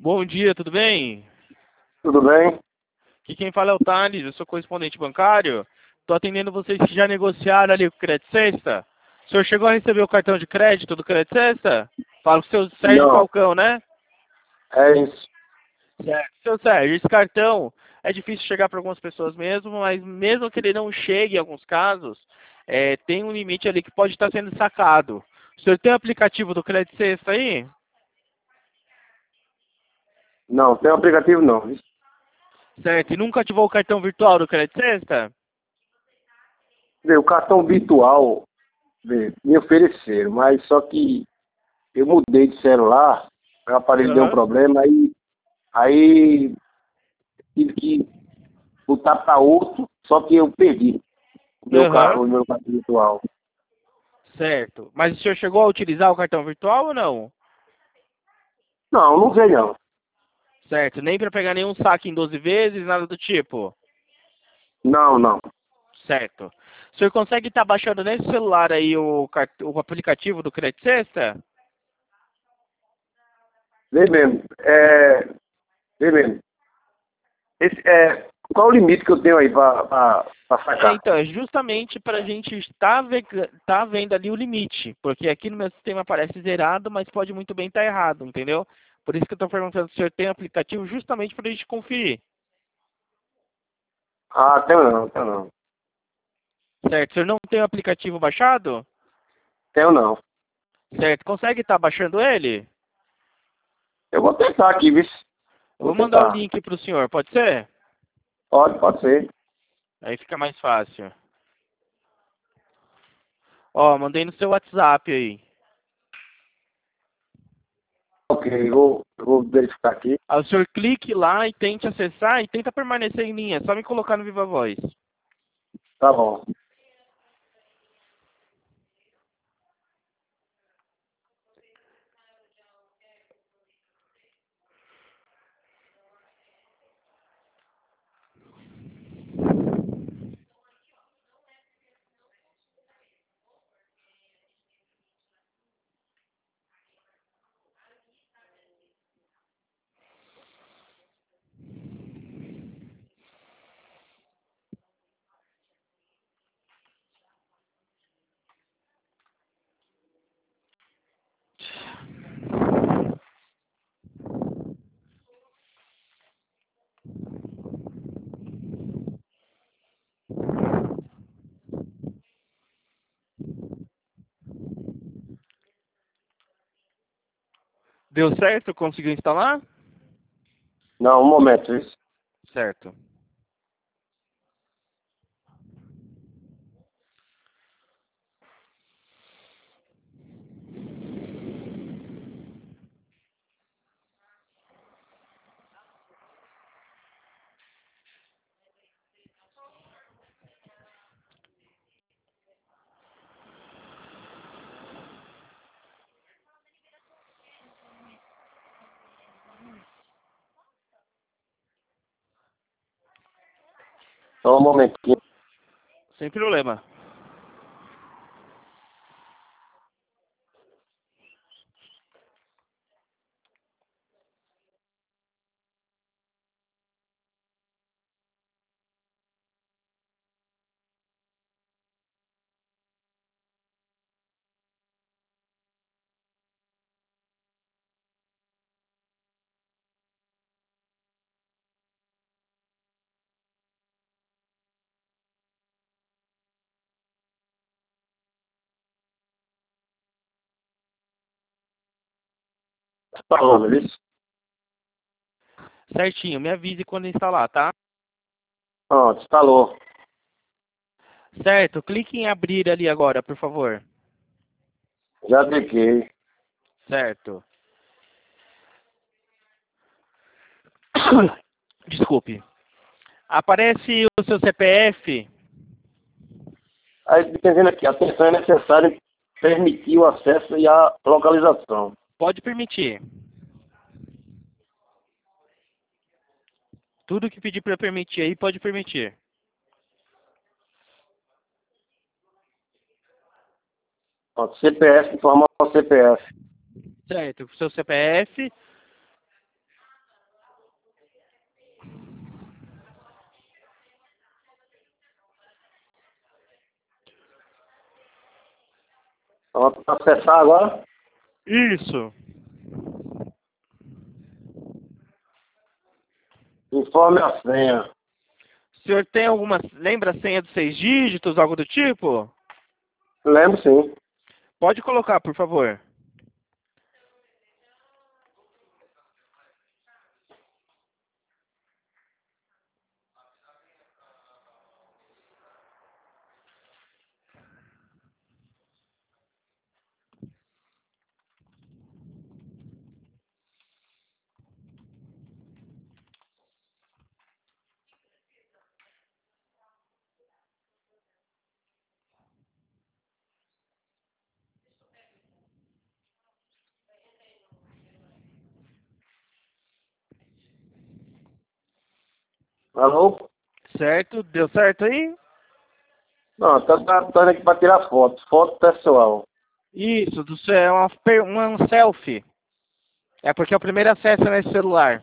Bom dia, tudo bem? Tudo bem? Aqui quem fala é o Thales, eu sou correspondente bancário. Estou atendendo vocês que já negociaram ali com o Crédito Sexta. O senhor chegou a receber o cartão de crédito do Crédito Sexta? Fala com o seu Sérgio Não, Falcão, né? é isso. Certo. Seu Sérgio, esse cartão é difícil chegar para algumas pessoas mesmo, mas mesmo que ele não chegue em alguns casos, tem um limite ali que pode estar sendo sacado. O senhor tem o aplicativo do Crédito Sexta aí? Não, tem aplicativo não. Certo. E nunca ativou o cartão virtual do Crédito Sexta? O cartão virtual me ofereceram, mas só que eu mudei de celular, o aparelho deu um Aham. problema, aí tive que botar para outro, só que eu perdi Aham. o meu cartão virtual. Certo. Mas o senhor chegou a utilizar o cartão virtual ou não? Não, não sei não. Certo. Nem para pegar nenhum saque em 12 vezes, nada do tipo. Não, não. Certo. O senhor consegue estar baixando nesse celular aí o aplicativo do Credit Sexta? Vê mesmo. Vê mesmo. Qual o limite que eu tenho aí para sacar? Então, é justamente para a gente tá vendo ali o limite. Porque aqui no meu sistema aparece zerado, mas pode muito bem estar errado, entendeu? Por isso que eu estou perguntando se o senhor tem aplicativo justamente para a gente conferir. Ah, tenho não. Certo. O senhor não tem o aplicativo baixado? Tenho não. Certo. Consegue estar baixando ele? Eu vou tentar aqui, viu? Eu Vou vou mandar o tentar. link para o senhor, pode ser? Pode ser. Aí fica mais fácil. Ó, mandei no seu WhatsApp aí. Ok, eu vou verificar aqui. Aí o senhor clique lá e tente acessar e tenta permanecer em linha. É só me colocar no Viva Voz. Tá bom. Deu certo? Conseguiu instalar? Não, um momento, viu? Certo. Só um momentinho. Sem problema. Falando, viu? Certinho. Me avise quando instalar, tá? Pronto, instalou. Certo. Clique em abrir ali agora, por favor. Já cliquei. Certo. Desculpe. Aparece o seu CPF. Aí, dependendo aqui, atenção é necessário permitir o acesso e a localização. Pode permitir. Tudo que pedir para permitir aí, pode permitir. Pronto, CPF, informar o CPF. Certo. Seu CPF. Vamos acessar agora. Isso. Informe a senha. O senhor tem alguma... Lembra a senha dos 6 dígitos, algo do tipo? Lembro sim. Pode colocar, por favor. Alô? Certo? Deu certo aí? Não, tá aqui para tirar foto. Foto pessoal. Isso, é um selfie. É porque é o primeiro acesso nesse celular.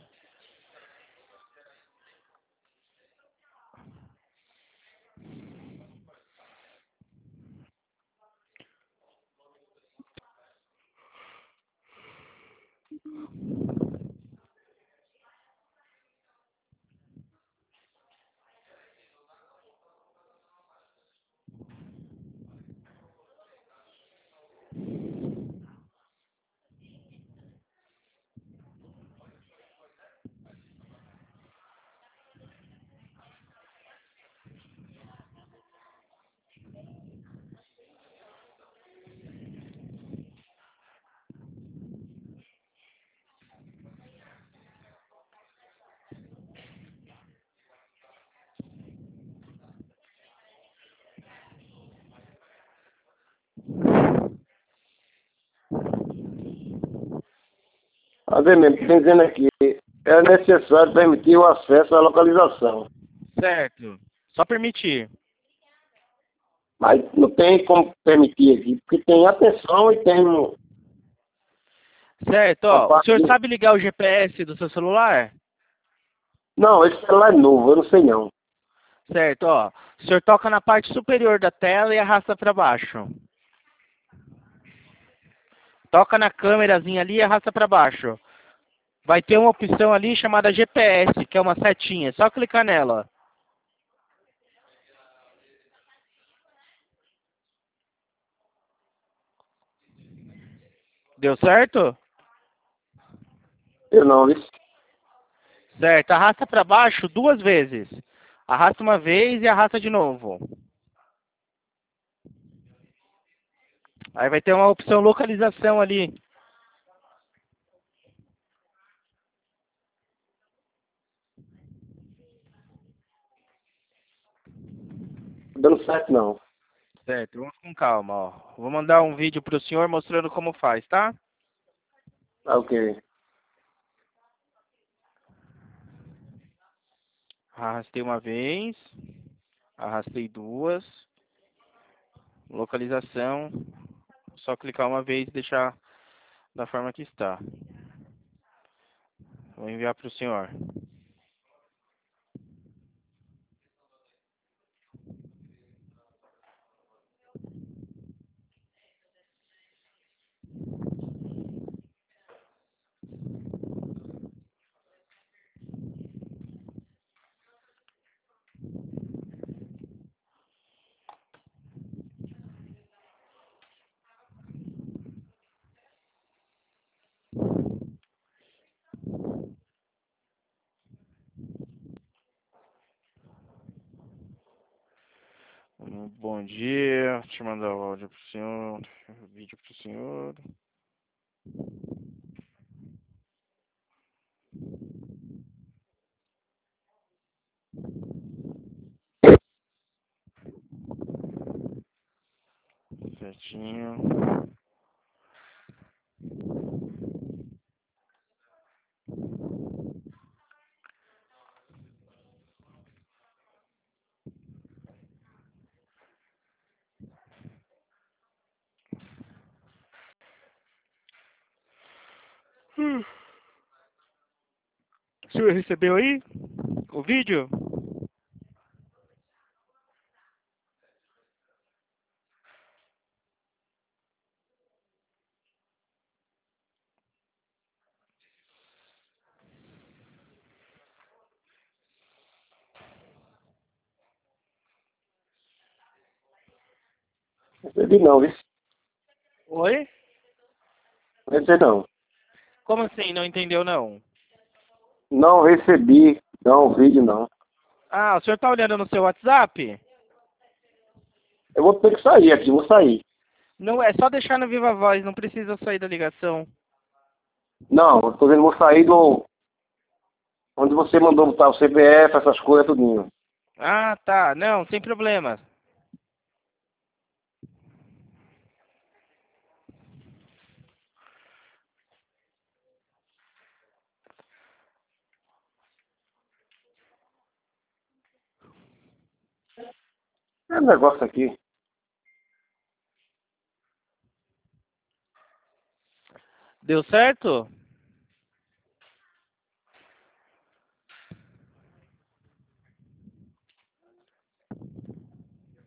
A ver mesmo, tem dizendo aqui. É necessário permitir o acesso à localização. Certo. Só permitir. Mas não tem como permitir aqui, porque tem atenção e tem Certo, uma ó. O parte senhor de... sabe ligar o GPS do seu celular? Não, esse celular é novo, eu não sei não. Certo, ó. O senhor toca na parte superior da tela e arrasta para baixo. Toca na câmerazinha ali e arrasta para baixo. Vai ter uma opção ali chamada GPS, que é uma setinha. É só clicar nela. Deu certo? Eu não, isso. Certo. Arrasta para baixo 2 vezes. Arrasta uma vez e arrasta de novo. Aí vai ter uma opção localização ali. Não dando certo não. Certo, vamos com calma, ó. Vou mandar um vídeo pro senhor mostrando como faz, tá? Ah, ok. Arrastei uma vez, arrastei 2, localização, só clicar uma vez e deixar da forma que está. Vou enviar pro senhor. Bom dia, deixa eu mandar o áudio pro senhor, o vídeo pro senhor. Certinho. O senhor recebeu aí o vídeo? Recebi não, viu? Oi? Recebi não. Como assim? Não entendeu, não? Não recebi, não, vídeo não. Ah, o senhor tá olhando no seu WhatsApp? Eu vou ter que sair aqui, vou sair. Não, é só deixar no Viva Voz, não precisa sair da ligação. Não, eu tô dizendo, vou sair do... Onde você mandou botar o CPF, essas coisas, tudinho. Ah, tá. Não, sem problema. É um negócio aqui. Deu certo?